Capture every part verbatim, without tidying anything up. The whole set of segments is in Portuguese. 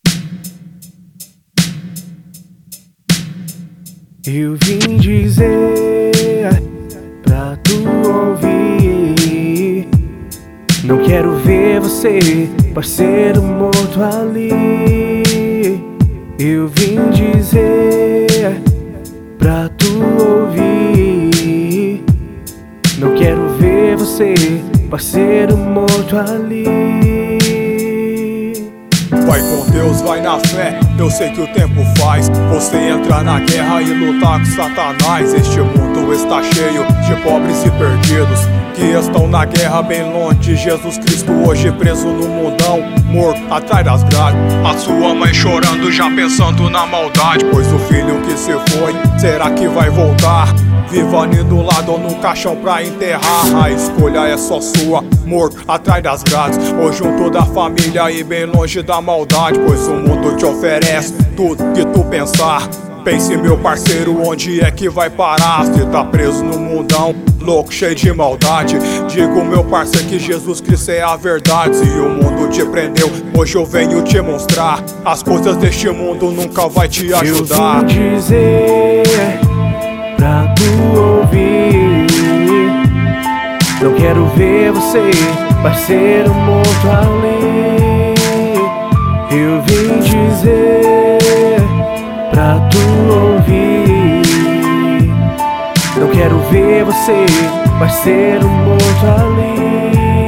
Eu vim dizer pra tu ouvir: não quero ver você, parceiro, morto ali. Eu vim dizer pra tu ouvir: não quero ver você, parceiro, morto ali. Vai com Deus, vai na fé, eu sei que o tempo faz você entrar na guerra e lutar com Satanás. Este mundo está cheio de pobres e perdidos que estão na guerra bem longe de Jesus Cristo. Hoje preso no mundão, morto atrás das grades, a sua mãe chorando já pensando na maldade, pois o filho que se foi, será que vai voltar? Viva ali do lado ou no caixão pra enterrar. A escolha é só sua, morto atrás das grades, ou junto da família e bem longe da maldade, pois o mundo te oferece tudo que tu pensar. Pense, meu parceiro, onde é que vai parar? Cê tá preso no mundão, louco, cheio de maldade. Digo, meu parceiro, que Jesus Cristo é a verdade. Se o mundo te prendeu, hoje eu venho te mostrar: as coisas deste mundo nunca vai te ajudar. Eu vim dizer pra tu ouvir: não quero ver você, parceiro, morto ali. Eu vim dizer pra tu ouvir: não quero ver você, parceiro, morto ali.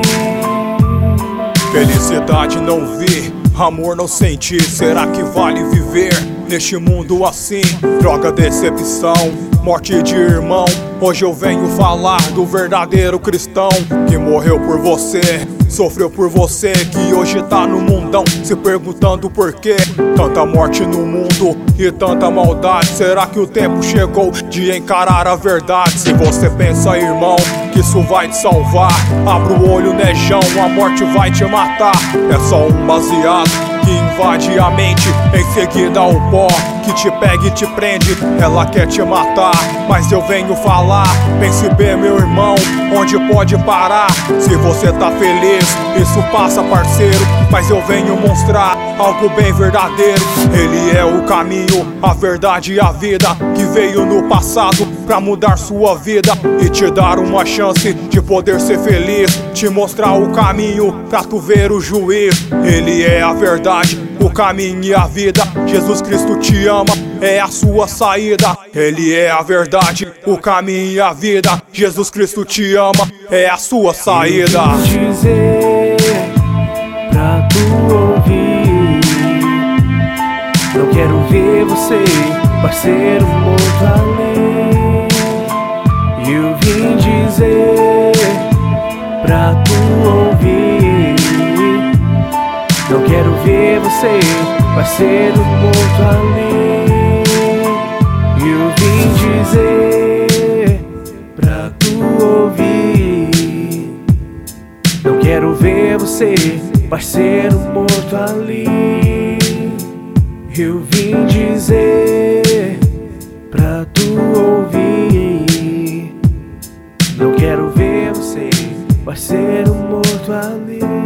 Felicidade não vi, amor não senti. Será que vale viver neste mundo assim? Droga, decepção, morte de irmão. Hoje eu venho falar do verdadeiro cristão que morreu por você, sofreu por você, que hoje tá no mundão se perguntando por quê. Tanta morte no mundo e tanta maldade. Será que o tempo chegou de encarar a verdade? Se você pensa, irmão, que isso vai te salvar, abra o olho, nejão, a morte vai te matar. É só um baseado que invade a mente, em seguida o pó que te pega e te prende. Ela quer te matar, mas eu venho falar. Pense bem, meu irmão, onde pode parar? Se você tá feliz, isso passa, parceiro, mas eu venho mostrar algo bem verdadeiro. Ele é o caminho, a verdade e a vida, que veio no passado pra mudar sua vida e te dar uma chance de poder ser feliz, te mostrar o caminho pra tu ver o juiz. Ele é a verdade, o caminho e a vida. Jesus Cristo te ama, é a sua saída. Ele é a verdade, o caminho e a vida. Jesus Cristo te ama, é a sua saída. Eu vim dizer pra tu ouvir: não quero ver você, parceiro, morto ali. Eu vim dizer pra tu ouvir: não quero ver você, parceiro, morto ali. Eu vim dizer pra tu ouvir: não quero ver você, parceiro, morto ali. Eu vim dizer pra tu ouvir: não quero ver você, parceiro, morto ali.